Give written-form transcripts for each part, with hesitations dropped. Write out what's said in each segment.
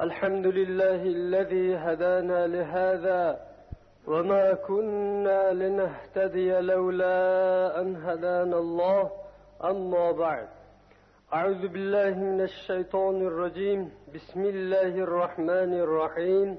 الحمد لله الذي هدانا لهذا وما كنا لنهتدي لولا أن هدانا الله. أما بعد، أعوذ بالله من الشيطان الرجيم. بسم الله الرحمن الرحيم.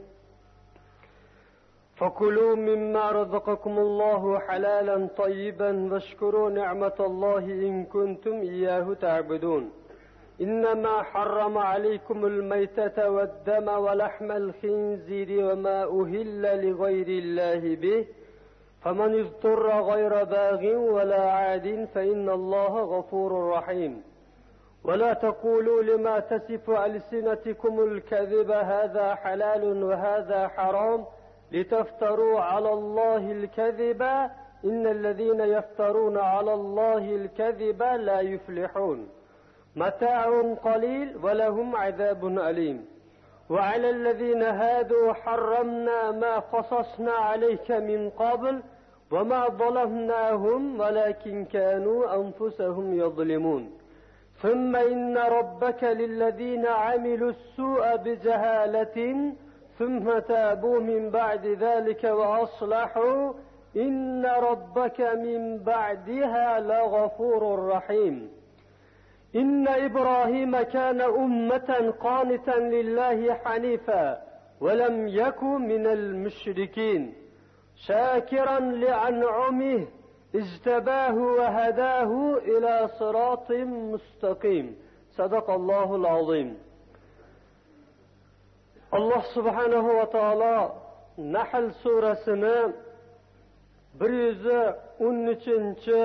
فكلوا مما رزقكم الله حلالا طيبا واشكروا نعمة الله إن كنتم إياه تعبدون. إنما حرم عليكم الميتة والدم ولحم الخنزير وما أهل لغير الله به فمن اضطر غير باغ ولا عاد فإن الله غفور رحيم. ولا تقولوا لما تصف ألسنتكم الكذب هذا حلال وهذا حرام لتفتروا على الله الكذب إن الذين يفترون على الله الكذب لا يفلحون. متاع قليل ولهم عذاب أليم. وعلى الذين هادوا حرمنا ما قصصنا عليك من قبل وما ظلمناهم ولكن كانوا أنفسهم يظلمون. ثم إن ربك للذين عملوا السوء بجهالة ثم تابوا من بعد ذلك وأصلحوا إن ربك من بعدها لغفور رحيم. إن إبراهيم كان أمة قانتا لله حنيفا ولم يكن من المشركين شاكرا لأنعمه اجتباه وهداه إلى صراط مستقيم. صدق الله العظيم. Allah subhanahu wa ta'ala Nahl surasini 113,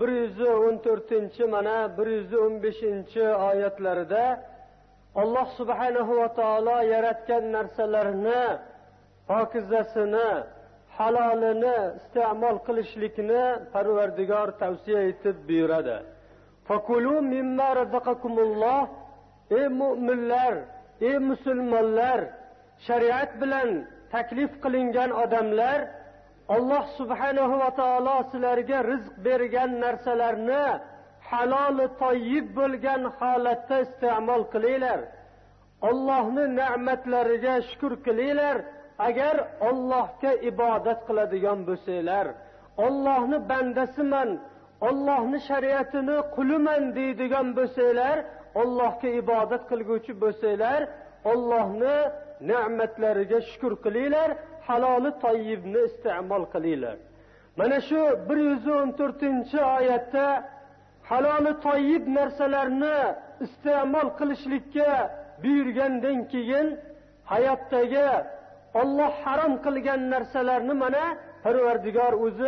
114 mana 115 oyatlarida Allah subhanahu wa ta'ala yaratgan narsalarni pokizasini, halolini iste'mol qilishlikni Parvardigor tavsiya etib buyuradi. Fakulu mimma razaqakumulloh. Ey mu'minlar, ey musulmonlar, shariat bilan taklif qilingan odamlar, Allah subhanahu va taolo sizlarga rizq bergan narsalarni halol va toyib bo'lgan holatda iste'mol qilinglar. Allohning ne'matlariga shukr qilinglar. Agar Allohga ibodat qiladigan bo'lsanglar, Allohning bandasiman, Allohning shariatini quliman deydigan bo'lsanglar, Allohga ibodat qilguvchi bo'lsanglar, Allohning ne'matlariga shukr qilinglar, halol toyibni iste'mol qilinglar. Mana shu 114-oyatda halol toyib narsalarni iste'mol qilishlikka buyurgandan keyin hayotdagi Alloh harom qilgan narsalarni mana Parvardigor o'zi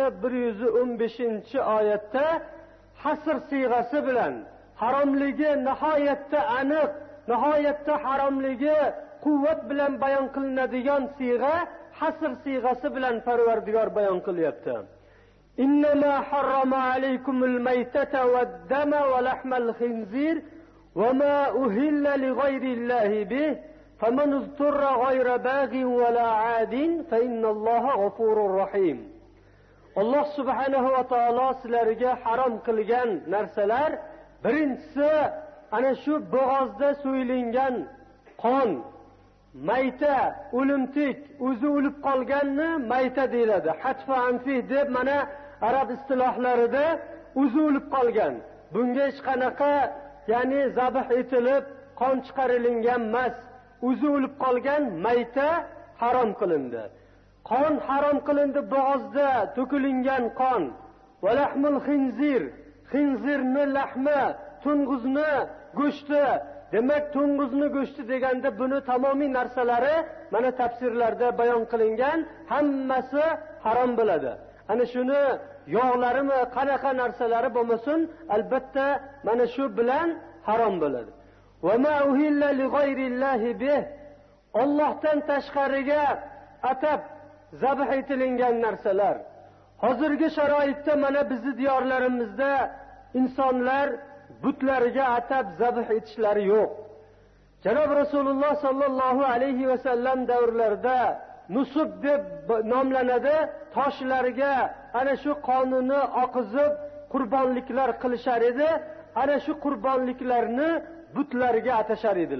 115-oyatda hasr siyg'asi bilan haromligi nihoyatda aniq, nihoyatda haromligi quvvat bilan bayon qilinadigan siyg'a hasr siyg'asi bilan Parvardigor bayon qilyapti. Innama harrama alaykumul maytata wad-dama wa lahmal khinzir wa ma uhilla li ghayrillahi bih faman izturra ghayra baghin wa la 'adin fa innalloha ghafurur rahim. Alloh subhanahu va taolo sizlarga harom qilgan narsalar birinchisi ana shu bo'g'ozda so'yilgan qon, mayta, o'limtik, o'zi o'lib qolganni mayta deyiladi. Hatfa anfi deb mana arab istilohlarida o'zi o'lib qolgan. Bunga hech qanaqa, ya'ni zabh etilib qon chiqarilgan emas. O'zi o'lib qolgan mayta harom qilindi. Qon harom qilindi, bo'g'ozda to'kilgan qon. Va lahmul khinzir, khinzirni lahmi, to'ng'izni go'shti. Demak, to'ng'izni go'shti deganda buni tamomiy narsalari mana tafsirlarda bayon qilingan, hammasi harom bo'ladi. Ana shuni yog'larimi, qanaqa narsalari bo'lmasin, albatta mana shu bilan harom bo'ladi. Va ma uhilla li ghayrillahi bih. Allohdan tashqariga atab zabh etilgan narsalar. Hozirgi sharoitda mana bizning diyorlarimizda insonlar butlarga atab zabh etishlari yo'q. Janob Rasululloh sallallohu alayhi va sallam davrlarida nusub deb nomlanadi, toshlarga ana shu qonini oqizib qurbonliklar qilishar edi. Ana shu qurbonliklarni butlarga atashar edilar.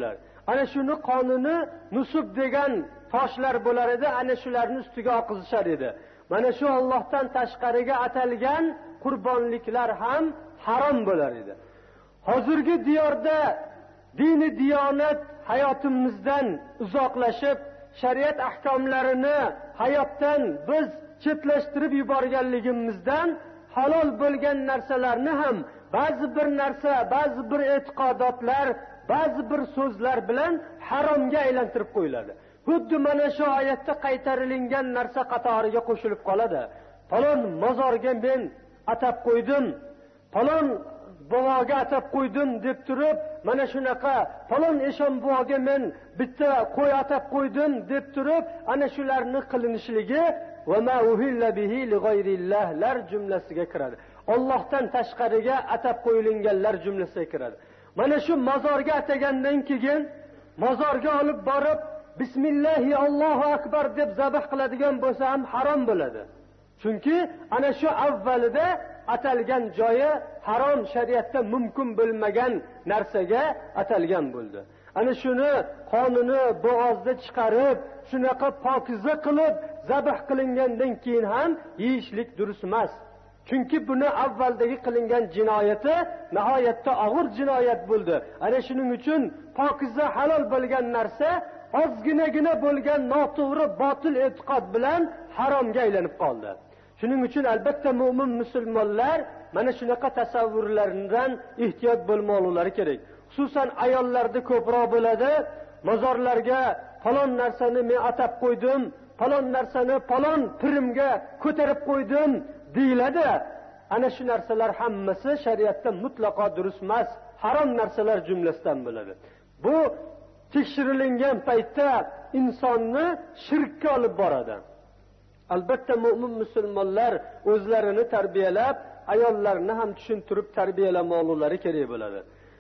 ana shuni qonuni nusub degan toshlar bo'lar edi, ana shularni ustiga oqizishar edi. Mana shu Allohdan tashqariga atalgan qurbonliklar ham harom bo'lar edi. Hozirgi diyorda dini diyonat hayotimizdan uzoqlashib, shariat ahkomlarini hayotdan biz chetlashtirib yuborganligimizdan halol bo'lgan narsalarni ham ba'zi bir narsa, ba'zi bir e'tiqodotlar, ba'zi bir so'zlar bilan haromga aylantirib qo'yiladi. Xuddi mana shu oyatda qaytarilingan narsa qatoriga qo'shilib qoladi. Falon mozorga men atab qo'ydim, falon buvoga atab qo'ydim deb turib, mana shunaqa falon eshon buvoga men bitta qo'y atab qo'ydim deb turib, ana shularni qilinishligi va ma uhilla bihi li g'ayrillohlar jumlasiga kiradi. Allohdan tashqariga atab qo'yilganlar jumlasiga kiradi. Mana shu mozorga atagandan keyin mozorga olib borib bismillahi Allohu akbar deb zabh qiladigan bo'lsa ham harom bo'ladi. Chunki ana shu avvalida atalgan joyi harom, shariatda mumkin bo'lmagan narsaga atalgan bo'ldi. Ana shuni qonuni bo'g'ozda chiqarib, shunaqa pokiza qilib zabh qilingandan keyin ham yeyishlik durust emas. Chunki buni avvaldagi qilingan jinoyati nihoyatda og'ir jinoyat bo'ldi. Ana shuning uchun pokiza halol bo'lgan narsa ozginagina bo'lgan noto'g'ri botil e'tiqod bilan haromga aylanib qoldi. Shuning uchun albatta mu'min musulmonlar mana shunaqa tasavvurlardan ehtiyot bo'lmoqlari kerak. Xususan ayollarda ko'proq bo'ladi. Mozorlarga falon narsani men atab qo'ydim, falon narsani falon pirimga ko'tarib qo'ydim deyiladi. Ana shu narsalar hammasi shariatda mutlaqo durust emas, harom narsalar jumlasidan bo'ladi. Bu tekshirilgan paytda insonni shirkka olib boradi. Albatta mu'min musulmonlar o'zlarini tarbiyalab, ayollarni ham tushuntirib tarbiyalamoqlari kerak bo'ladi.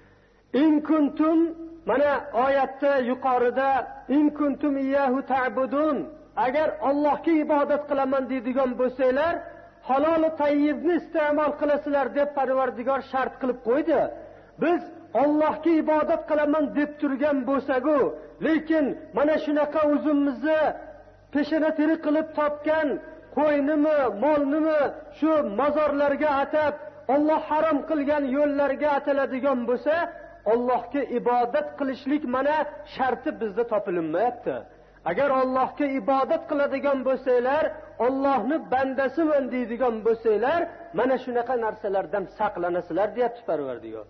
In kuntum, mana oyatda yuqorida in kuntum iyyahu ta'budun, agar Allohga ibodat qilaman deydigan bo'lsanglar, halol va tayyibni iste'mol qilasizlar deb Parvardigor shart qilib qo'ydi. Biz Allohga ibodat qilaman deb turgan bo'lsak-ku, lekin mana shunaqa o'zimizni peshona teri qilib topgan qo'ynimi, molnimi shu mozorlarga atab, Alloh harom qilgan yo'llarga ataladigan bo'lsa, Allohga ibodat qilishlik mana sharti bizda topilinmayapti. Agar Allohga ibodat qiladigan bo'lsanglar, Allohni bandasiman deydigan bo'lsanglar, mana shunaqa narsalardan saqlanasizlar deyapti Parvardigor.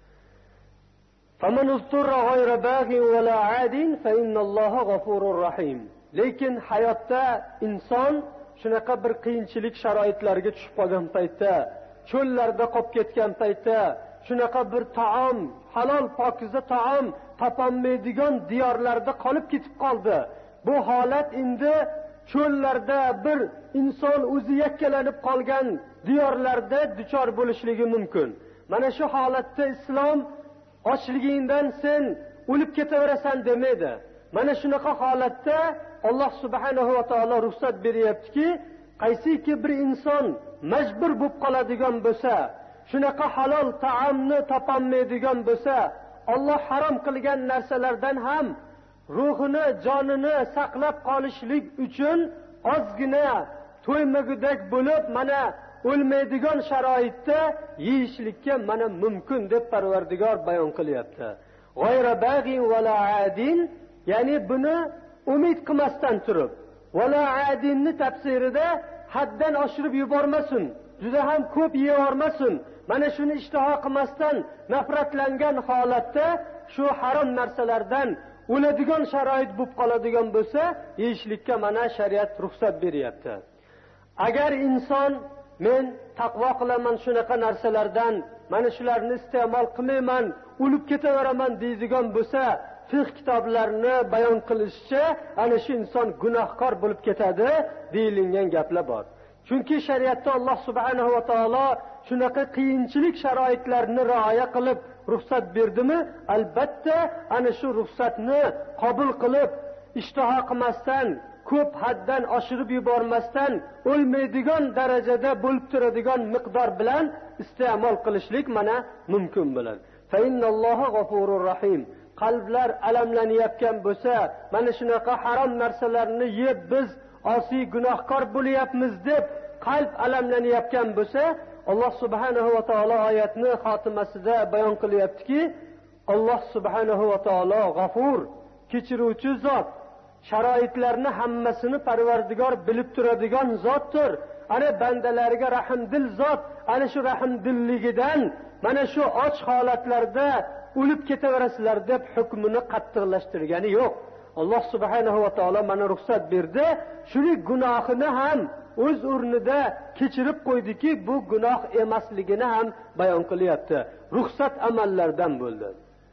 Faman usturra ghayra baghin va la adin fa innalloha g'afurur rahim. Lekin hayotda inson shunaqa bir qiyinchilik sharoitlarga tushib qolgan paytda, cho'llarda qolib ketgan paytda, shunaqa bir taom, halol pokiza taom topolmaydigan diyorlarda qolib ketib qoldi. Bu holat endi cho'llarda bir inson o'zi yakkalanib qolgan diyorlarda duchor bo'lishligi mumkin. Mana shu holatda islom ochligingdan sen o'lib ketaverasan demaydi. Mana shunaqa holatda Alloh subhanahu va taolo ruxsat beryaptiki, qaysiki bir inson majbur bo'lib qoladigan bo'lsa, shunaqa halol taomni topolmaydigan bo'lsa, Alloh harom qilgan narsalardan ham ruhini, jonini saqlab qolishlik uchun ozgina to'ymagudak bo'lib, mana o'lmaydigan sharoitda yeyishlikka mana mumkin deb Parvardigor bayon qilyapti. G'ayra baghin va la adin, ya'ni buni umid qilmasdan turib, va la adinni tafsirida haddan oshirib yubormasin, juda ham ko'p yeyormasin. Mana shuni ishtiho qilmasdan nafratlangan holatda shu harom narsalardan o'ladigan sharoit bo'lib qoladigan bo'lsa, yeyishlikka mana shariat ruxsat beryapti. Agar inson men taqvo qilaman shunaqa narsalardan, mana shularni iste'mol qilmayman, o'lib ketaveraman deydigan bo'lsa, fiqh kitoblarini bayon qilishicha ana shu inson gunohkor bo'lib ketadi deyilgan gaplar bor. Chunki shariatda Alloh subhanahu va taolo shunaqa qiyinchilik sharoitlarini rioya qilib ruxsat berdimi? Albatta ana shu ruxsatni qabul qilib, ishtiho qilmasdan, ko'p haddan oshirib yubormasdan, o'lmaydigan darajada bo'lib turadigan miqdor bilan iste'mol qilishlik mana mumkin bo'ladi. Fa innalloha g'afurur rahim. qalblar alamlanayotgan bo'lsa, mana shunaqa harom narsalarni yeb biz osiy gunohkor bo'lyapmiz deb qalb alamlanayotgan bo'lsa, Alloh subhanahu va taolo oyatni xotimasida bayon qilyaptiki, Alloh subhanahu va taolo g'afur, kechiruvchi zot, sharoitlarni hammasini Parvardigor bilib turadigan zotdir. Ana bandalariga rahmdil zot, ana shu rahmdilligidan mana shu och holatlarda o'lib ketaverasizlar deb hukmini qattiqlashtirgani yo'q. Alloh subhanahu va taolo mana ruxsat berdi, shuning gunohini ham o'z o'rnida kechirib qo'ydiki, bu gunoh emasligini ham bayon qilyapti. Ruxsat amallardan bo'ldi.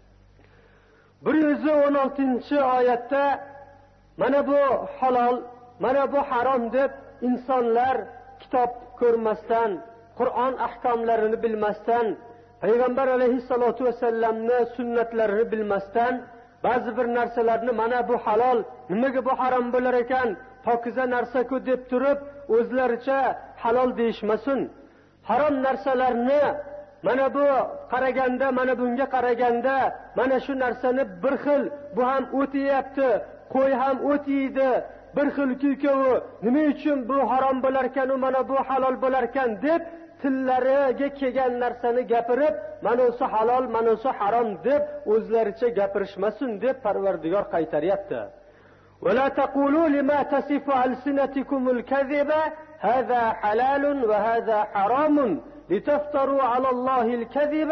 116-oyatda mana bu halol, mana bu harom deb insonlar kitob ko'rmasdan, Qur'on ahkomlarini bilmasdan, Payg'ambar alayhissalatu vasallamni sunnatlarini bilmasdan ba'zi bir narsalarni mana bu halol, nimaga bu harom bo'lar ekan, pokiza narsa-ku deb turib o'zlaricha halol deyishmasin. Harom narsalarni mana bu qaraganda, mana bunga qaraganda, mana shu narsani bir xil, bu ham o'tiyapti, qo'y ham o'tiydi, bir xil ikkovi, nima uchun bu harom bo'lar ekan, mana bu halol bo'lar ekan deb tillariga kelgan narsani gapirib, manasi halol, manasi harom deb o'zlaricha gapirishmasin deb Parvardigor qaytaryapti. ولا تقولوا لما تصف ألسنتكم الكذب هذا حلال وهذا حرام لتفتروا على الله الكذب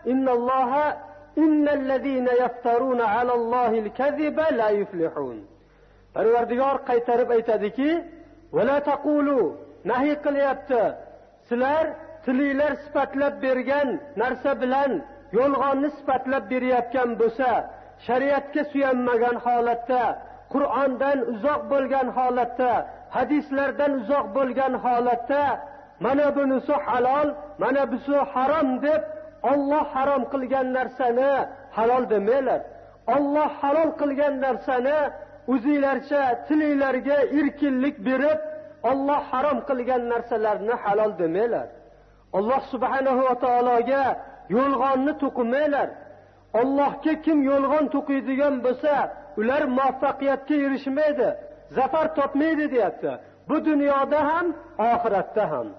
إن الذين يفترون على الله الكذب لا يفلحون. Parvardigor qaytarib aytadiki, ولا تقولوا, nahiy qilyapti, sizlar tilinglar sifatlab bergan narsa bilan yolg'onni sifatlab berayotgan bo'lsa, shariatga suyanmagan holatda, Qur'ondan uzoq bo'lgan holatda, hadislardan uzoq bo'lgan holatda, mana bunisi halol, mana bunisi harom deb Alloh harom qilgan narsani halol demanglar. Alloh halol qilgan narsani o'zinglarcha tilinglarga erkinlik berib, Alloh harom qilgan narsalarni halol demanglar. Alloh subhanahu va taologa yolg'onni to'qimanglar. Allohga kim yolg'on to'qiydigan bo'lsa, ular muvaffaqiyatga erishmaydi, zafar topmaydi deyapti. Bu dunyoda ham, oxiratda ham.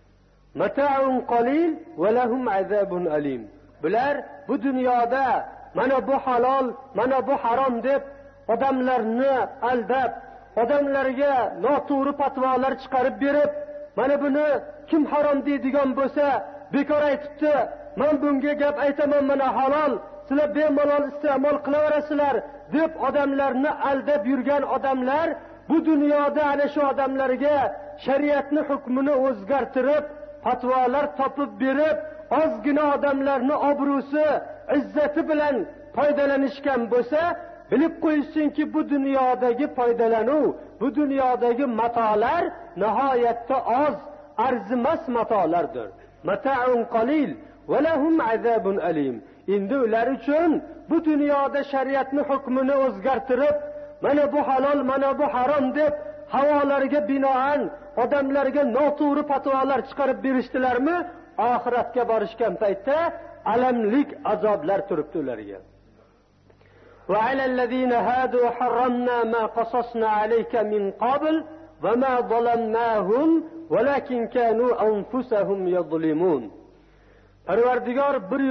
Mata'un qalil va lahum azabun alim. Bular bu dunyoda mana bu halol, mana bu harom deb odamlarni aldab, odamlarga noto'g'ri fatvolar chiqarib berib, mana buni kim harom deydigan bo'lsa, bekor aytibdi, men bunga gap aytaman, mana halol, sizlar bemalol iste'mol qilaverasizlar deb odamlarni aldab yurgan odamlar bu dunyoda ana shu odamlarga shariatni hukmini o'zgartirib, fatvolar topib berib, ozgina odamlarni obro'si, izzati bilan foydalanishgan bo'lsa, bilib qo'yishsinki, bu dunyodagi foydalanuv, bu dunyodagi matolar nihoyatda oz, arzimas matolardir. Mata'un qalil va lahum azabun alim. Endi ular uchun bu dunyoda shariatni hukmini o'zgartirib, mana bu halol, mana bu harom deb havolarga binoan odamlarga noto'g'ri fatvolar chiqarib berishdilarmi, oxiratga borishgan paytda alamlik azoblar turibdi ularga. وعلى الذين هادوا حرمنا ما قصصنا عليك من قبل وما ظلمناهم ولكن كانوا أنفسهم يظلمون. Parvardigor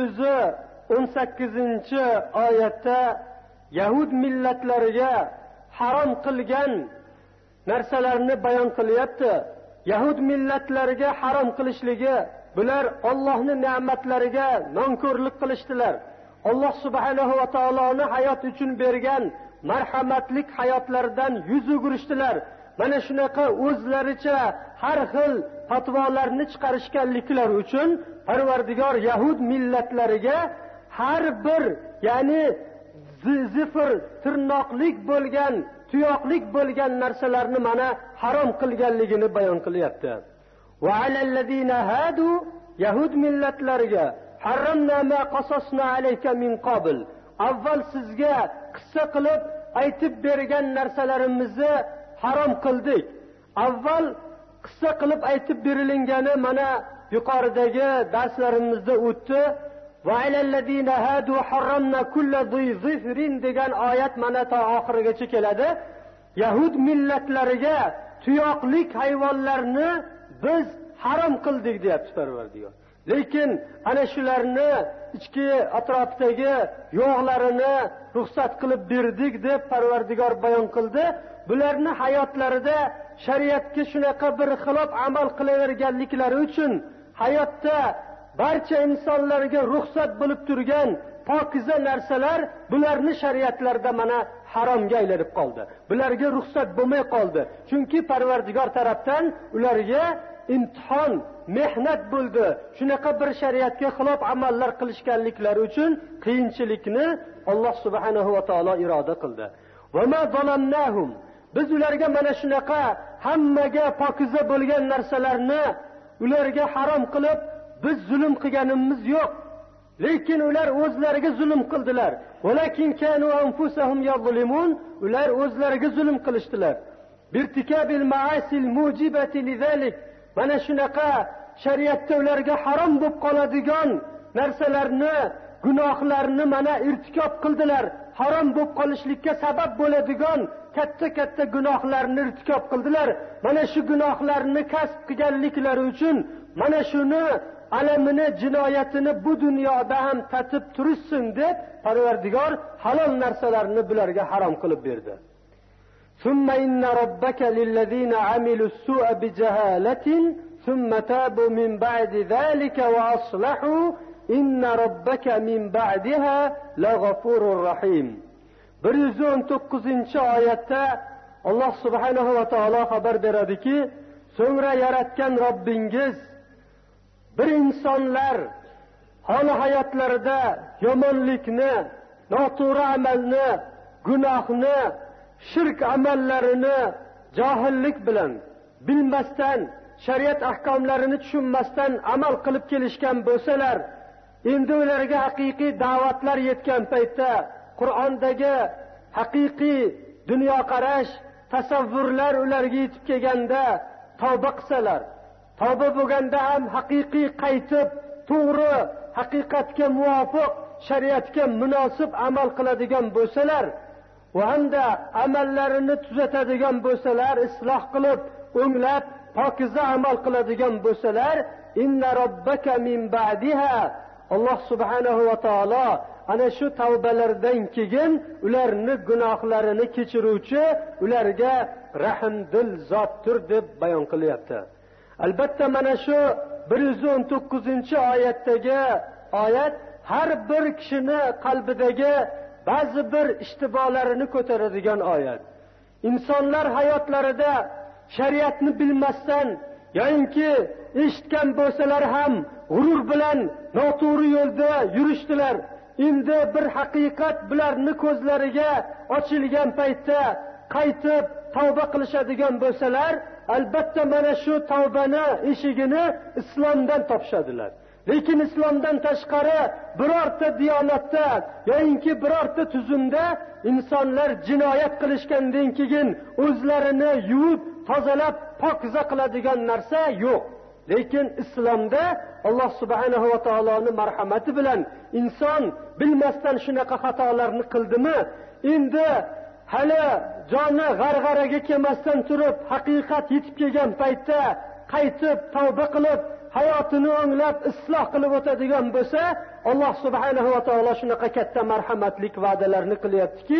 118-oyatda Yahud millatlariga harom qilgan narsalarni bayon qilyapti. Yahud millatlariga harom qilishligi, bular Allohning ne'matlariga nonko'rlik qilishdilar. Alloh subhanahu va taoloni hayot uchun bergan marhamatlik hayotlaridan yuz o'girishdilar. Mana shunaqa o'zlaricha har xil fatvolarni chiqarishganliklari uchun Parvardigor Yahud millatlariga har bir, ya'ni zifr, tirnoqlik bo'lgan, tuyoqlik bo'lgan narsalarni mana harom qilganligini bayon qilyapti. Va alallazina hadu, Yahud millatlariga harramna ma qasasna alayka min qabl, avval sizga qissa qilib aytib bergan narsalarimizni harom qildik. Avval qissa qilib aytib berilgani mana yuqoridagi darslarimizda o'tdi. va alallazina hadu harramna kulla zifrin degan oyat mana ta oxirigacha keladi. Yahud millatlariga tuyoqlik hayvonlarni biz harom qildik deyapti Parvardigor. Lekin ana shularni ichki atrofdagi yo'qlarini ruxsat qilib berdik deb Parvardigor bayon qildi. Bularni hayotlarida shariatga shunaqa bir xilof amal qilaverganliklari uchun hayotda barcha insonlarga ruxsat bo'lib turgan pokiza narsalar bularni shariatlarda mana haromga aylanib qoldi. Bularga ruxsat bo'lmay qoldi. Chunki Parvardigor tarafdan ularga imtihon, mehnat bo'ldi. Shunaqa bir shariatga xilof amallar qilishganliklari uchun qiyinchilikni Alloh subhanahu va taolo iroda qildi. Va ma zalamnahum, biz ularga mana shunaqa hammaga pokiza bo'lgan narsalarni ularga harom qilib biz zulm qilganimiz yo'q. Lekin ular o'zlariga zulm qildilar. Walakin kanu anfusahum yazlimun, ular o'zlariga zulm qilishdilar. Birtikabil ma'asil mujibati lidalik, mana shunaqa shariatda ularga harom bo'lib qoladigan narsalarni, gunohlarni mana irtikob qildilar. Harom bo'lib qolishlikka sabab bo'ladigan katta gunohlarni irtikob qildilar. Mana shu gunohlarni kasb qilganliklari uchun mana shuni alamini, jinoyatini bu dunyoda ham tatib turishsin deb Parvardigor halol narsalarni bularga harom qilib berdi. Summa inna robbaka lillazina amilus su'a bijahalatin summa tabu min ba'di zalika wa aslahu inna robbaka min ba'daha laghafurur rahim. 119-oyatda Alloh subhanahu va taolo xabar beradiki, so'ngra yaratgan Robbingiz bir insonlar holi hayotlarida yomonlikni, noto'g'ri amalni, gunohni, shirk amallarini johillik bilan, bilmasdan, shariat ahkomlarini tushunmasdan amal qilib kelishgan bo'lsalar, endi ularga haqiqiy da'vatlar yetgan paytda, Qur'ondagi haqiqiy dunyoqarash, tasavvurlar ularga yetib kelganda tavba qilsalar, tavba bo'lganda ham haqiqiy qaytib, to'g'ri, haqiqatga muvofiq, shariatga munosib amal qiladigan bo'lsalar, va hamda amallarini tuzatadigan bo'lsalar, isloh qilib, o'nglab, pokiza amal qiladigan bo'lsalar, inna robbaka min ba'diha, Alloh subhanahu va taolo ana shu tavbalardan keyin ularni gunohlarini kechiruvchi, ularga rahmdil zotdir deb bayon qilyapti. Albatta mana shu 119-oyatdagi oyat har bir kishini qalbidagi ba'zi bir ishtibolarini ko'taradigan oyat. Insonlar hayotlarida shariatni bilmasdan yoki eshitgan bo'lsalar ham g'urur bilan noto'g'ri yo'lda yurishdilar. Endi bir haqiqat bularni ko'zlariga ochilgan paytda qaytib tavba qilishadigan bo'lsalar, albatta mana shu tavbani eshigini islomdan topishadilar. Lekin islomdan tashqari birorta diyonatda yoki birorta tuzumda insonlar jinoyat qilishgandan keyin o'zlarini yuvib, tozalab, pokiza qiladigan narsa yo'q. Lekin islomda Alloh subhanahu va taoloning marhamati bilan inson bilmasdan shunaqa xatolarni qildimi, endi hali joni g'arg'araga kelmasdan turib, haqiqat yetib kelgan paytda qaytib tavba qilib, hayotini o'nglab, isloh qilib o'tadigan bo'lsa, Alloh subhanahu va taolo shunaqa katta marhamatlik va'dalarni qilyaptiki,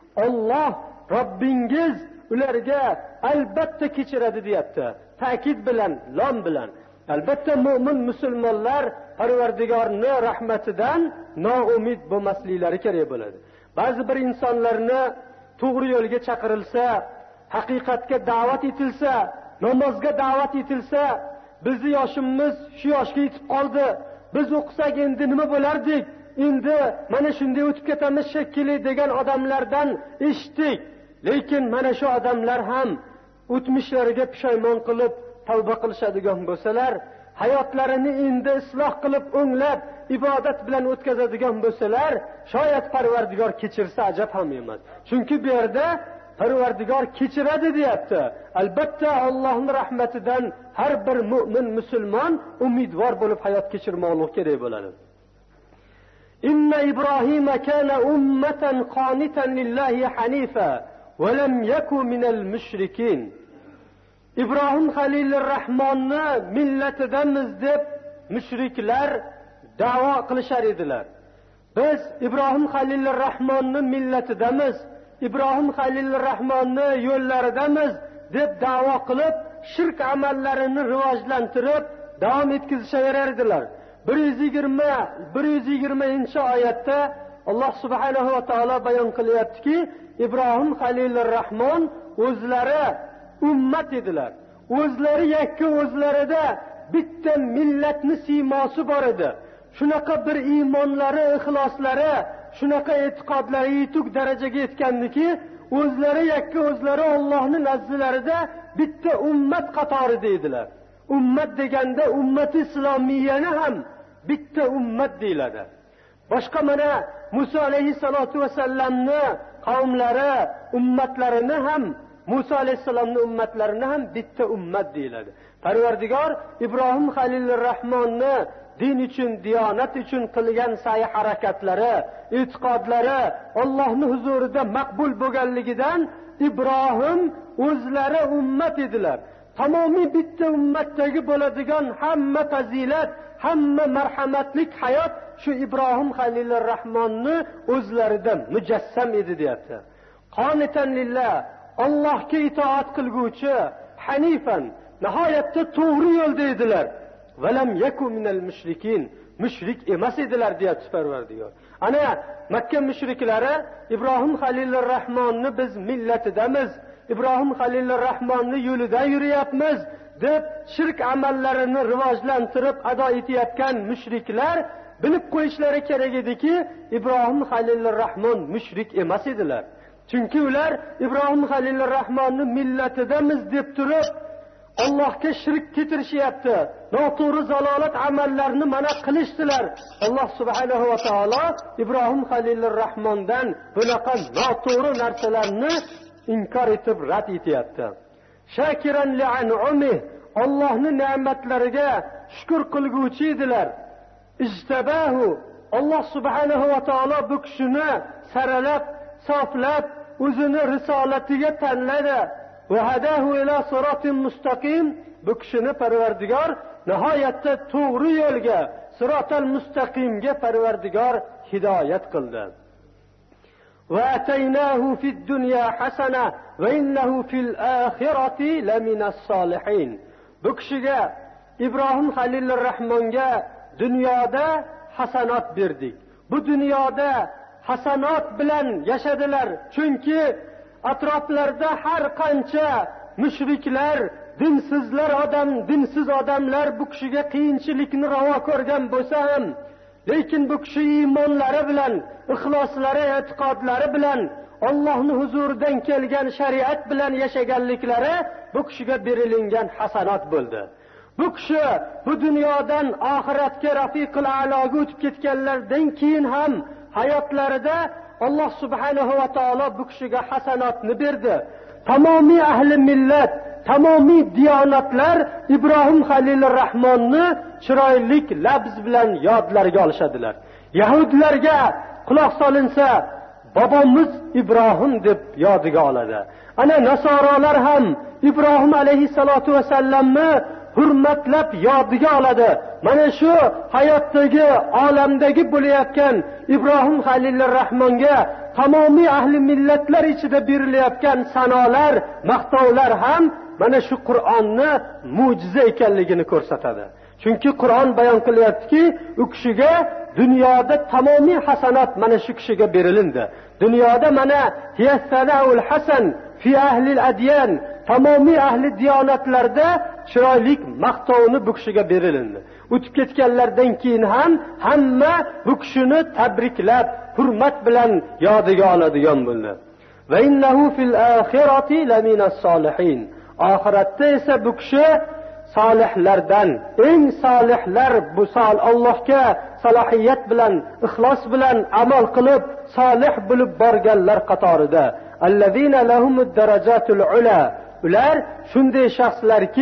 Alloh Robbingiz ularga albatta kechiradi deyapti. Ta'kid bilan, lom bilan. Albatta mu'min musulmonlar Parvardigorning rahmatidan noumid bo'lmasliklari kerak bo'ladi. Ba'zi bir insonlarni to'g'ri yo'lga chaqirilsa, haqiqatga da'vat etilsa, namozga da'vat etilsa, bizni yoshimiz shu yoshga yetib qoldi. Biz o'qisak endi nima bo'lardik? Endi mana shunday o'tib ketamiz shekilli degan odamlardan eshitdik. Lekin mana shu odamlar ham o'tmishlariga pushaymon qilib tavba qilishadigan bo'lsalar, hayotlarini endi isloh qilib, o'nglab, ibodat bilan o'tkazadigan bo'lsalar, shoyat Parvardigor kechirsa ajab ham emas. Chunki bu yerda Parvardigor kechiradi deyapti. Albatta Allohning rahmatidan har bir mu'min musulmon umidvor bo'lib hayot kechirmoqlik kerak bo'ladi. إن إبراهيم كان أمة قانتا لله حنيفا ولم يكن من المشركين. İbrahim Halilurrahmonni millatidamiz deb mushriklar da'vo qilishar edilar. Biz İbrahim Halilurrahmonni millatidamiz, İbrahim Halilurrahmonni yo'llaridamiz deb da'vo qilib, shirk amallarini rivojlantirib davom etkazishaverardilar. 120-oyatda Alloh subhanahu va taolo bayon qilyaptiki, İbrahim Halilurrahmon o'zlari ummat edilar. O'zlari yakka o'zlarida bitta millatni siymosi bor edi. Shunaqa bir iymonlari, ixloslari, shunaqa e'tiqodlari yetuk darajaga yetgandiki, o'zlari yakka o'zlari Allohning nazarlarida bitta ummat qatorida edilar. Ummat deganda ummati islomiyani ham bitta ummat deyiladi. Boshqa mana Musa alayhissalatu vasallamni qavmlari, ummatlarini ham, Musa alayhissalomning ummatlarini ham bitta ummat deyiladi. Parvardigor İbrahim Halilurrahmonni din uchun, diyonat uchun qilgan sa'y harakatlari, e'tiqodlari Allohning huzurida maqbul bo'lganligidan Ibrohim o'zlari ummat edilar. Tamomiy bitta ummatdagi bo'ladigan hamma fazilat, hamma marhamatlik hayot shu İbrahim Halilurrahmonni o'zlarida mujassam edi deyapti. Qonitan lillah, Allohga itoat qilguvchi, hanifan, nihoyatda to'g'ri yo'lda edilar. Valam yakun minal mushrikin, mushrik emas edilar deyapti Parvardigor. Ana Makka mushriklari İbrahim Halilurrahmonni biz millatidamiz, İbrahim Halilurrahmonni yo'lida yuriyapmiz deb shirk amallarini rivojlantirib ado etayotgan mushriklar bilib qo'yishlari kerak ediki, İbrahim Halilurrahmon mushrik emas edilar. Chunki ular İbrahim Halilurrahmonni millatidamiz deb turib Allohga shirk keltirishyapti. Noto'g'ri zalolat amallarni mana qilishdilar. Alloh subhanahu va taolo İbrahim Halilurrahmondan bunaqa noto'g'ri narsalarni inkor etib rad etyapti. Shakiran li'an'umih, Allohning ne'matlariga shukr qilguvchi edilar. Ijtabahu, Alloh subhanahu va taolo bu kishini saralab, soflab, o'zini risolatiga tanladi. Va hadahu ila siratin mustaqim, bu kishini Parvardigor nihoyatda to'g'ri yo'lga, siratal mustaqimga Parvardigor hidoyat qildi. Va ataynahu fid dunya hasana va innahu fil akhirati laminas solihin. Bu kishiga İbrahim Halilurrahmonga dunyoda hasanat berdik. Bu dunyoda hasanat bilan yashadilar. Chunki atroflarida har qancha mushriklar, dinsiz odamlar bu kishiga qiyinchilikni ravo ko'rgan bo'lsa ham, lekin bu kishi iymonlari bilan, ixloslari, e'tiqodlari bilan, Allohning huzuridan kelgan shariat bilan yashaganliklari bu kishiga berilingan hasanat bo'ldi. Bu kishi bu dunyodan oxiratga rafiqul a'loga o'tib ketganlardan keyin ham hayotlarida Alloh subhanahu va taolo bu kishiga hasanatni berdi. Tamomiy ahli millat, tamomiy diyonatlar İbrahim Halilurrahmonni chiroylik labz bilan yodlariga olishadilar. Yahudlarga quloq solinsa, bobomiz Ibrohim deb yodiga oladi. Ana nasoralar ham İbrahim alayhissalatu vasallamni hurmatlab yodiga oladi. Mana shu hayotdagi, olamdagi bo'layotgan İbrahim Halilurrahmonga tamomiy ahli millatlar ichida berilayotgan sanolar, maqtovlar ham mana shu Qur'onni mo'jiza ekanligini ko'rsatadi. Chunki Qur'on bayon qilyaptiki, u kishiga dunyoda tamomiy hasanat mana shu kishiga berilindi. Dunyoda mana hiyassanaul hasan fi ahli al-adyan, tamomiy ahli diyonatlarda chiroylik maqtovni bu kishiga berilindi. O'tib ketganlardan keyin ham hamma bu kishini tabriklab, hurmat bilan yodiga oladigan bo'ldi. Va innahu fil akhirati laminas solihin. Oxiratda esa bu kishi solihlardan, eng solihlar, bu Allohga salohiyat bilan, ixlos bilan amal qilib, solih bo'lib borganlar qatorida. Allazina lahumud darajatul ula. Ular shunday shaxslarki,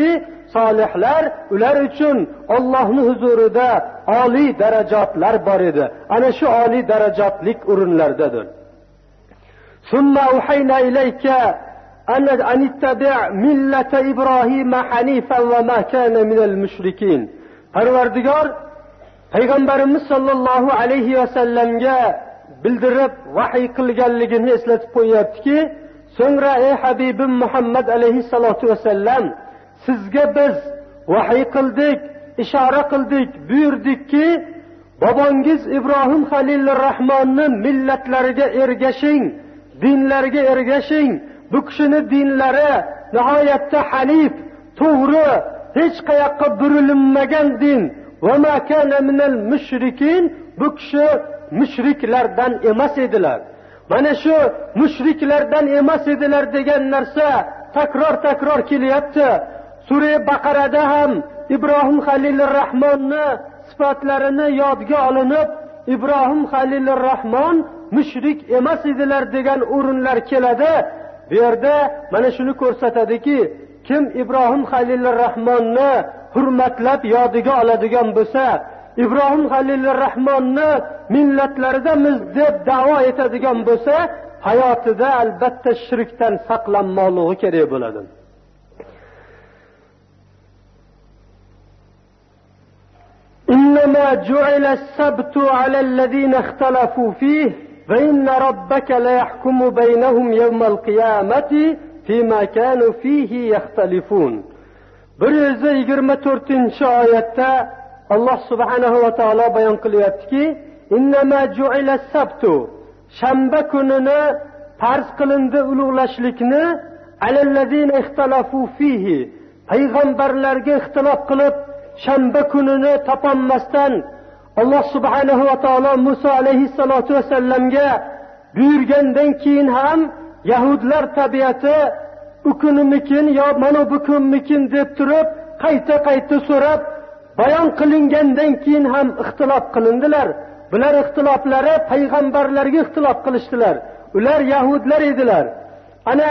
solihlar, ular uchun Allohning huzurida oliy darajatlar bor edi. Ana shu oliy darajatlik o'rinlardadir. Summa uhayna ilayka an ittabi' millata Ibrohima hanifan va ma kana minal mushrikin. Parvardigor Payg'ambarimiz sollallohu alayhi va sallamga bildirib vahiy qilganligini eslatib qo'yaptiki, so'ngra ey Habibim Muhammad alayhissalatu vasallam, sizga biz vahiy qildik, ishora qildik, buyurdikki, bobongiz Ibrohim Xalilur Rahmonning millatlariga ergashing, dinlariga ergashing. Bu kishining dinlari nihoyatda hanif, to'g'ri, hech qayoqqa burilinmagan din. Va ma kana minal mushrikin, bu kishi mushriklardan emas edilar. Mana shu mushriklardan emas edilar degan narsa takror kelyapti. Sura Baqarada ham Ibrohim Xalilur Rahmonni sifatlarini yodga olinib, Ibrohim Xalilur Rahmon mushrik emas edilar degan o'rinlar keladi. Bu yerda mana shuni ko'rsatadiki, kim Ibrohim Xalilur Rahmonni hurmatlab yodiga oladigan bo'lsa, Ibrohim Xalilur Rahmonni millatlaridamiz deb da'vo etadigan bo'lsa, hayotida albatta shirkdan saqlanmoqligi kerak bo'ladi. Innama ju'ila as-sabtu 'ala alladhina ikhtalafu fihi va inna robbaka la yahkumu baynahum yawmal qiyamati fima kanu fihi yakhtalifun. 124-oyatda Alloh subhanahu va taolo bayon qilyaptiki, innama ju'ila as-sabtu, shanba kunini farz qilindi ulug'lashlikni, alallazina ikhtalafu fihi, payg'ambarlarga ixtilof qilib shanba kunini topolmasdan Alloh subhanahu va taolo Musa alayhissalatu vasallamga buyurgandan keyin ham yahudlar tabiati u kunimikin yo mana bu kunmikin deb turib qayta so'rab bayon qilingandan keyin ham ixtilof qilindilar. Bular ixtiloflari payg'ambarlarga ixtilof qilishdilar. Ular yahudlar edilar. Ana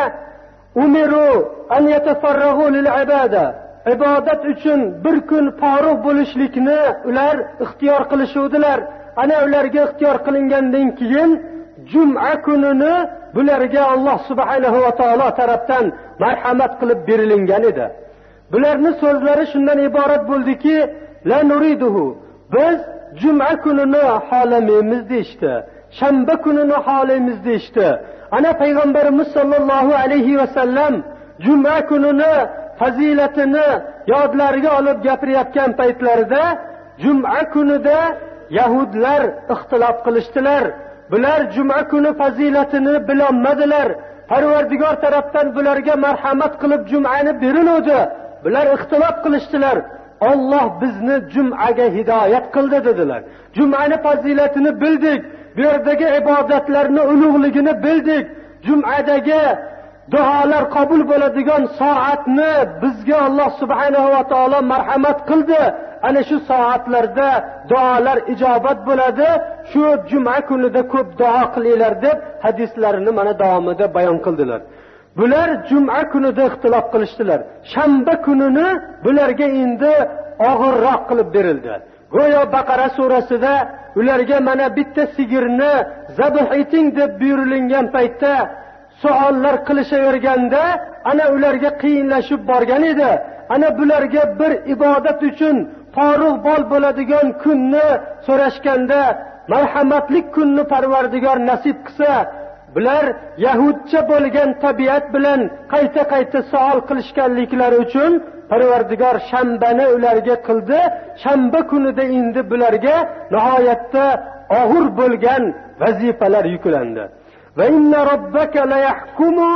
umiru an yatafarragu lil ibada, ibodat uchun bir kun forig' bo'lishlikni ular ixtiyor qilishuvdilar. Ana ularga ixtiyor qilingandan keyin juma kunini bularga Alloh subhanahu va taolo tarafdan marhamat qilib berilingan edi. Bularning so'zlari shundan iborat bo'ldiki, la nuriduhu, biz juma kunini xohlamaymiz deyishdi, shanba kunini xohlaymiz deyishdi. Ana payg'ambarimiz sollallohu alayhi va sallam juma kunini fazilatini yodlariga olib gapirayotgan paytlarida juma kunida yahudlar ixtilof qilishdilar. Bular juma kuni fazilatini bilolmadilar. Parvardigor tarafdan bularga marhamat qilib jumani berildi. Bular ixtilof qilishdilar. Alloh bizni jumaga hidoyat qildi dedilar. Jumani fazilatini bildik. Bu yerdagi ibodatlarni ulug'ligini bildik. Jumadagi duolar qabul bo'ladigan soatni bizga Alloh subhanahu va taolo marhamat qildi. Ana shu soatlarda duolar ijobat bo'ladi. Shu juma kunida ko'p duo qilinglar deb hadislarini mana davomida bayon qildilar. Bular juma kunida ixtilof qilishdilar. Shanba kunini bularga endi og'irroq qilib berildi. Go'yo Baqara surasida ularga mana bitta sigirni zabh eting deb buyurilgan paytda savollar qilishaverganda, ana ularga qiyinlashib borgan edi. Ana bularga bir ibodat uchun forig' bol bo'ladigan kunni so'rashganda, marhamatlik kunni Parvardigor nasib qilsa, bular yahudcha bo'lgan tabiat bilan qayta savol qilishganliklari uchun Parvardigor shanbani ularga qildi. Shanba kunida endi bularga nihoyatda og'ir bo'lgan vazifalar yuklandi. Va inna robbaka la yahkumu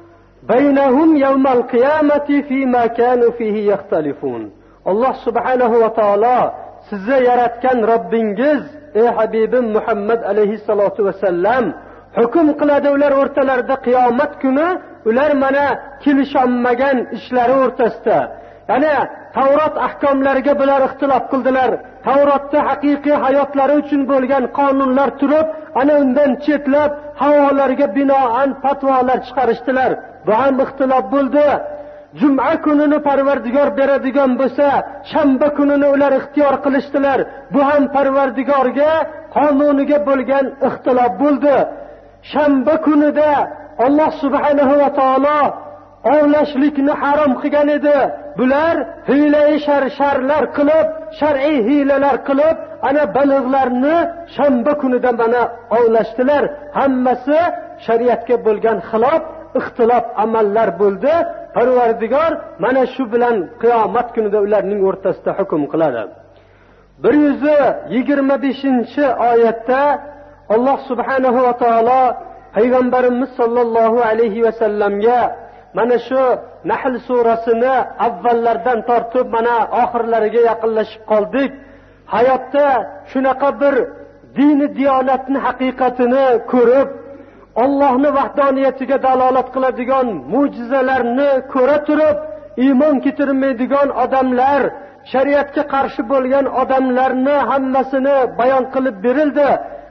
baynahum yawmal qiyamati fima kanu fihi yakhtalifun. Alloh subhanahu va taolo sizni yaratgan Robbingiz, ey Habibim Muhammad alayhissalatu vasallam, hukm qiladi ular o'rtalarida qiyomat kuni. Ular mana kelisholmagan ishlari o'rtasida, ya'ni Tavrot ahkomlariga bular ixtilof qildilar. Tavrotda haqiqiy hayotlari uchun bo'lgan qonunlar turib, ana undan chetlab havolarga binoan fatvolar chiqarishdilar. Bu ham ixtilof bo'ldi. juma kunini Parvardigor beradigan bo'lsa, shanba kunini ular ixtiyor qilishdilar. Bu ham Parvardigorga qonuniga bo'lgan ixtilof bo'ldi. Shanba kunida Alloh subhanahu va taolo ovlashlikni harom qilgan edi. Bular hiyla-i sharlar qilib, shar'iy hiylalar qilib, ana balig'larni shanba kunida mana ovlashdilar. Hammasi shariatga bo'lgan xilof, ixtilof amallar bo'ldi. Parvardigor mana shu bilan qiyomat kunida ularning o'rtasida hukm qiladi. 125-oyatda Alloh subhanahu va taolo payg'ambarimiz sollallohu alayhi va sallamga mana shu Nahl surasini avvallardan tortib mana oxirlariga yaqinlashib qoldik. Hayotda shunaqa bir dini diyonatni haqiqatini ko'rib, Allohning vahdoniyatiga dalolat qiladigan mo'jizalarni ko'ra turib, iymon keltirmaydigan odamlar, shariatga qarshi bo'lgan odamlarni hammasini bayon qilib berildi.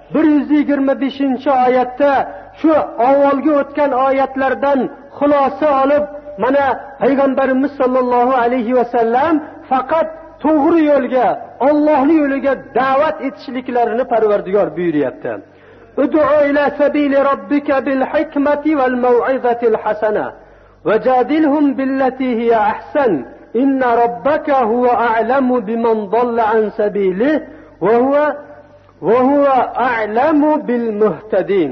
125-oyatda shu avvalgi o'tgan oyatlardan xulosa olib, mana payg'ambarimiz sollallohu alayhi va sallam faqat to'g'ri yo'lga, Allohning yo'liga da'vat etishliklarini Parvardigor buyuryapti. Ud'u ila sabili robbika bil hikmati val mau'izatil hasana wajadilhum billati hiya ahsan inna robbaka huwa a'lamu biman dalla an sabilihi wa huwa a'lamu bil muhtadin.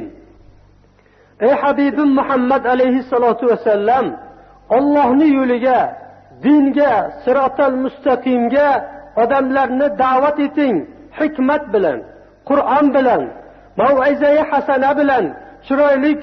Ey Habibim Muhammad alayhissalatu vasallam, Allohning yo'liga, dinga, sirotal mustaqimga odamlarni da'vat eting, hikmat bilan, Qur'on bilan, mau'izai hasana bilan, chiroyli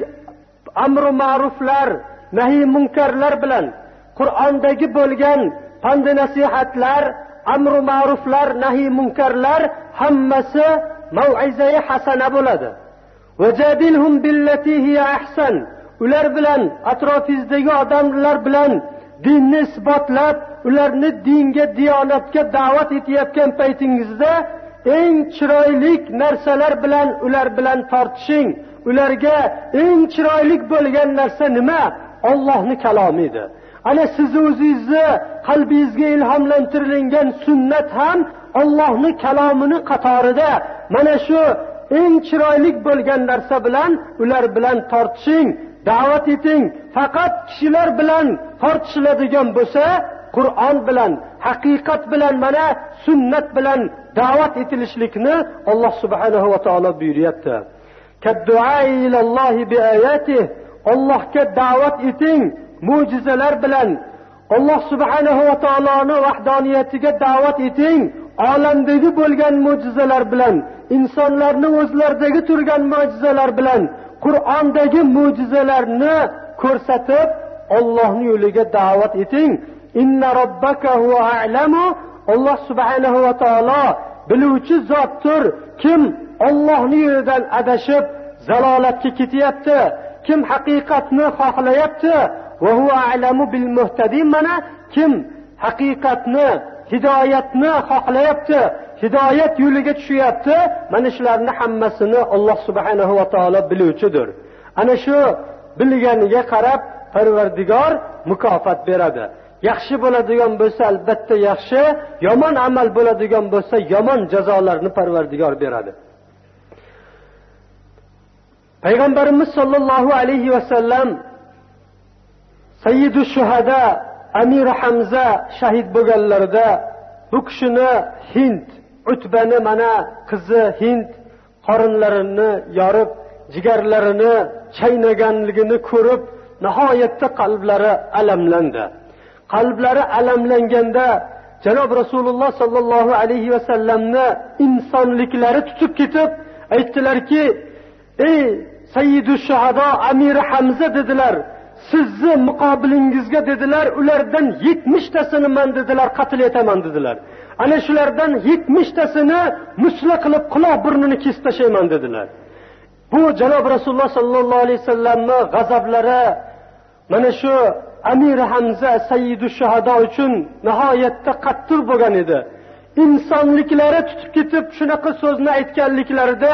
amru ma'ruflar, nahiy munkarlar bilan, Qur'ondagi bo'lgan pand nasihatlar, amru ma'ruflar, nahiy munkarlar hammasi mau'izai hasana bo'ladi. Wajadilhum billati hiya ahsan. Ular bilan, atrofingizdagi odamlar bilan dinni isbotlab, ularni dinga, diyonatga da'vat etayotgan paytingizda eng chiroyli narsalar bilan ular bilan tortishing. Ularga eng chiroyli bo'lgan narsa nima? Allohning kalomi edi. Ana siz o'zingizni qalbingizga ilhomlantirilgan sunnat ham Allohning kalomini qatorida. Mana shu eng chiroyli bo'lgan narsa bilan ular bilan tortishing, da'vat eting. Faqat kishilar bilan tortishiladigan bo'lsa, Qur'on bilan, haqiqat bilan, mana sunnat bilan da'vat etilishlikni Alloh subhanahu va taolo buyuryapti. Kadduai ilallohi bi ayatihi. Allohga da'vat eting mo'jizalar bilan. Alloh subhanahu va taoloning vahdoniyatiga da'vat eting olamdagi bo'lgan mo'jizalar bilan, insonlarning o'zlaridagi turgan mo'jizalar bilan, Qur'ondagi mo'jizalarni ko'rsatib Allohning yo'liga da'vat eting. Inna robbaka huwa a'lamu. Alloh subhanahu va taolo biluvchi zotdir. Kim Allohning yo'lidan adashib zalolatga ketyapti, kim haqiqatni xohlayapti, va huwa a'lamu bil muhtadin. Mana kim haqiqatni, hidoyatni xohlayapti, hidoyat yo'liga tushyapti, mana shularni hammasini Alloh subhanahu va taolo biluvchidir. Ana shu bilganiga qarab Parvardigor mukofot beradi. Yaxshi bo'ladigan bo'lsa albatta yaxshi, yomon amal bo'ladigan bo'lsa yomon jazolarni Parvardigor beradi. Payg'ambarimiz sollallohu alayhi va sallam Sayyidu shuhada Amir Hamza shahid bo'lganlarida bu kishini Hind, Utbani mana qizi Hind qorinlarini yorib, jigarlarini chaynaganligini ko'rib, nihoyatda qalblari alamlandi. Qalblari alamlanganda Janob Rasululloh sallallohu alayhi va sallamni insonliklari tutib ketib aytdilarki, ey Sayyidu shuhada Amir Hamza dedilar, sizni muqobilingizga dedilar, ulardan 70 tasini men dedilar qatl etaman dedilar. Ana shulardan 70 tasini musla qilib quloq burnini kesib tashlayman dedilar. Bu Janob Rasululloh sallallohu alayhi vasallamning g'azablari mana shu Amir Hamza Sayyidu shuhada uchun nihoyatda qattiq bo'lgan edi. insonliklari tutib ketib shunaqa so'zni aytganliklarida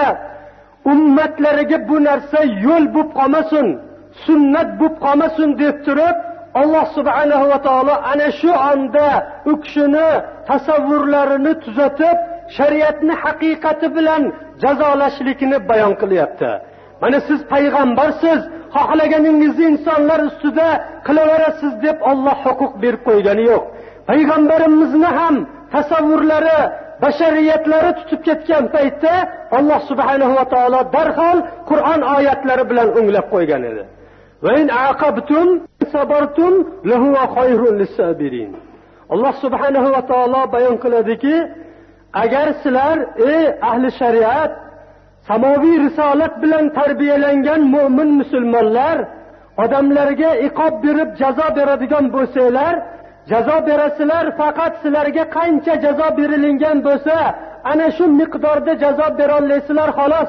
ummatlariga bu narsa yo'l bo'lib qolmasin, sunnat bo'lib qolmasin deb turib Alloh subhanahu va taolo ana shu onda u kishini tasavvurlarini tuzatib, shariatni haqiqati bilan jazolashlikni bayon qilyapti. Mana siz payg'ambarsiz, xohlaganingizni insonlar ustida qilaverasiz deb Alloh huquq berib qo'ygani yo'q. Payg'ambarimizni ham tasavvurlari, bashariyatlari tutib ketgan paytda Alloh subhanahu va taolo darhol Qur'on oyatlari bilan o'nglab qo'ygan edi. Va in aqabtum sabartum lahu khayrun lis-sabirin. Alloh subhanahu va taolo bayon qiladiki, agar sizlar ahli shariat, samoviy risolat bilan tarbiyalangan mu'min musulmonlar odamlarga iqob berib jazo beradigan bo'lsanglar, jazo berasizlar, faqat sizlarga qancha jazo berilgan bo'lsa, ana shu miqdorda jazo bera olasizlar xolos.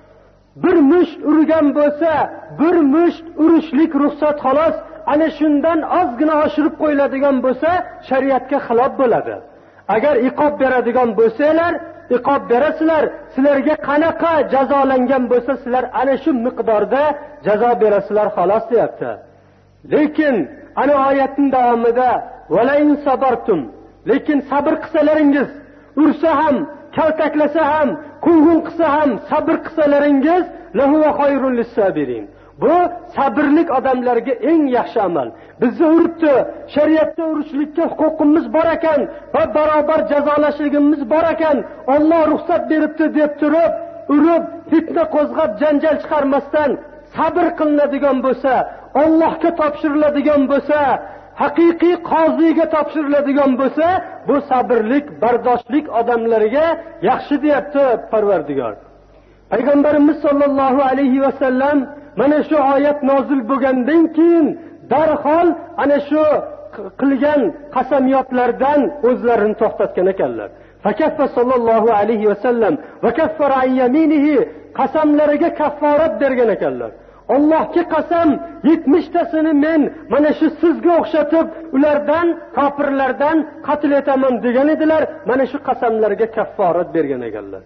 Bir musht urgan bo'lsa, bir musht urishlik ruxsat xolos. Ana shundan ozgina oshirib qo'yiladigan bo'lsa, shariatga xilof bo'ladi. Agar iqob beradigan bo'lsanglar, iqob berasizlar, sizlarga qanaqa jazolangan bo'lsa, sizlar ana shu miqdorda jazo berasizlar xolos deyapti. Lekin ana oyatning davomida valayn sabartum, lekin sabr qilsalaringiz, ursa ham, kaltaklasa ham, quvg'in qilsa ham sabr qilsalaringiz lahu khayrul lis-sabirin. Bu sabrlik odamlarga eng yaxshi amal. Bizni uribdi, shariatda urishlikka huquqimiz bor ekan va barobar jazolashligimiz bor ekan, Alloh ruxsat beribdi deb turib, urib, fitna qo'zg'ab, janjal chiqarmasdan sabr qilinadigan bo'lsa, Allohga topshiriladigan bo'lsa, haqiqiy qoziga topshiriladigan bo'lsa, bu sabrlik, bardoshlik odamlarga yaxshi deyapti Parvardigor. Payg'ambarimiz sollallohu alayhi va sallam mana shu oyat nozil bo'lgandan keyin darhol ana shu qilgan qasamiyotlardan o'zlarini to'xtatgan ekanlar. Fakaffa sollallohu alayhi va sallam va kaffara an yaminihi, qasamlariga kafforat bergan ekanlar. Allohga qasam 70 tasini men mana shu sizga o'xshatib ulardan, kofirlardan qatl etaman degan edilar. Mana shu qasamlarga kafforat bergan ekanlar.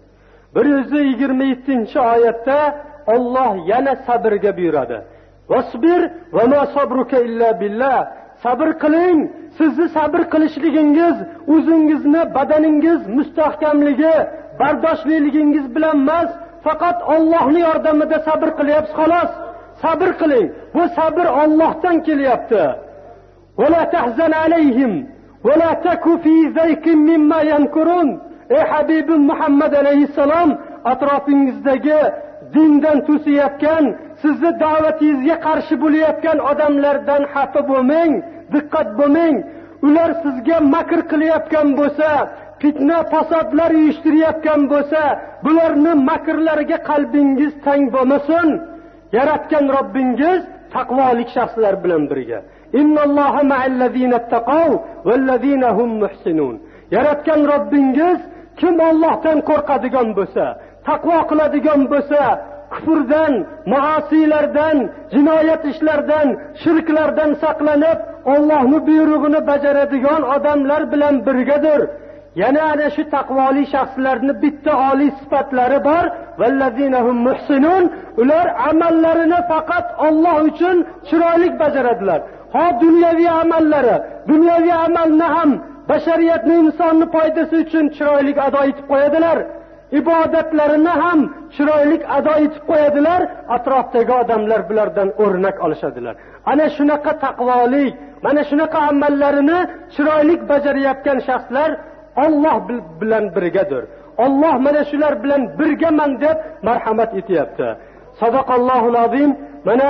127-oyatda Alloh yana sabrga buyuradi. Vasbir va ma sabruka illa billah. Sabr qiling. Sizni sabr qilishligingiz o'zingizni, badaningiz mustahkamligi, bardoshligingiz bilan emas, faqat Allohning yordamida sabr qilyapsiz xolos. Sabr qiling. Bu sabr Allohdan kelyapti. Va la tahzan alayhim va la taku fi zaykin mimma yankurun. Ey Habibim Muhammad alayhisalom, atrofingizdagi dindan to'siyotgan, sizni da'vatingizga qarshi bo'layotgan odamlardan xafa bo'lmang, diqqat bo'lmang. Ular sizga makr qilayotgan bo'lsa, fitna fasodlar uyushtirayotgan bo'lsa, bularning makrlariga qalbingiz tang bo'lmasin. Yaratgan Robbingiz taqvolik shaxslar bilan birga. Innalloha ma'allazina taqaw vallazina hum muhsinun. Yaratgan Robbingiz kim Allohdan qo'rqadigan bo'lsa, taqvo qiladigan bo'lsa, kufrdan, ma'asilardan, jinoyat ishlardan, shirklardan saqlanib, Allohning buyrug'ini bajaradigan odamlar bilan birgadir. Yana ana shu taqvoli shaxslarning bitta oliy sifatlari bor. Vallazinahum muhsinun. Ular amallarini faqat Alloh uchun chiroyli bajaradilar. Ha dunyoviy amallari, dunyoviy amalni ham bashariyatning insonning foydasi uchun chiroyli ado etib qo'yadilar. Ibodatlarini ham chiroyli ado etib qo'yadilar. Atrofdagi odamlar bulardan o'rnak olishadilar. Ana shunaqa taqvolik, mana shunaqa amallarini chiroyli bajarayotgan shaxslar Alloh bilan birgadir. Alloh mana shular bilan birgaman deb marhamat etyapti. Sadaqallohul azim. Mana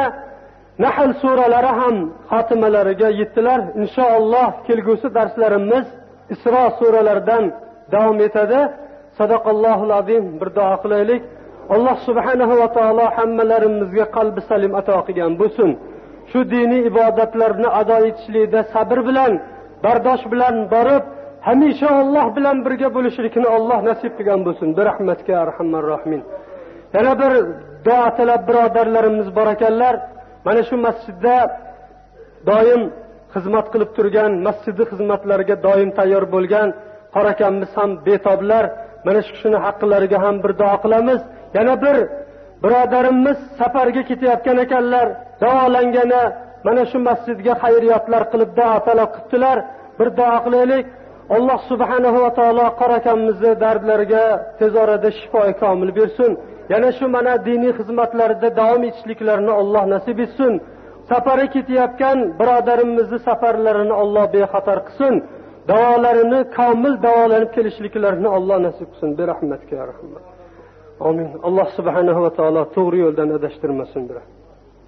Nahl suralari ham xotimalariga yetdilar. Inshaalloh kelgusi darslarimiz Isro suralaridan davom etadi. Sadaqallohul azim. Bir duo qilaylik. Alloh subhanahu va taolo hammalarimizga qalbi salim ato qilgan bo'lsin. Shu diniy ibodatlarni ado etishlikda sabr bilan, bardosh bilan borib, hamisha Alloh bilan birga bo'lishlikni Alloh nasib qilgan bo'lsin. Bir rahmatga arhamar rohimin. Yana bir duo talab birodarlarimiz bor ekanlar. Mana shu masjidda doim xizmat qilib turgan, masjidning xizmatlariga doim tayyor bo'lgan qorakammiz ham betoblar. Mana shu kishining haqqilariga ham bir duo qilamiz. Yana bir birodarimiz safarga ketayotgan ekanlar. Davolangani mana shu masjidga xayriyatlar qilib duo talab qilibdilar. Bir duo qilaylik. Alloh subhanahu va taolo qorakamimizni dardlariga tez orada shifo komil bersin. Yana shu mana diniy xizmatlarda davom etishliklarini Alloh nasib etsin. Safarga ketayotgan birodarimizni safarlarini Alloh bexatar qilsin. Davolarini komil davolanib kelishliklarini Alloh nasib qilsin. Bi rahmatga ya rahmat. Amin. Alloh subhanahu va taolo to'g'ri yo'ldan adashtirmasin.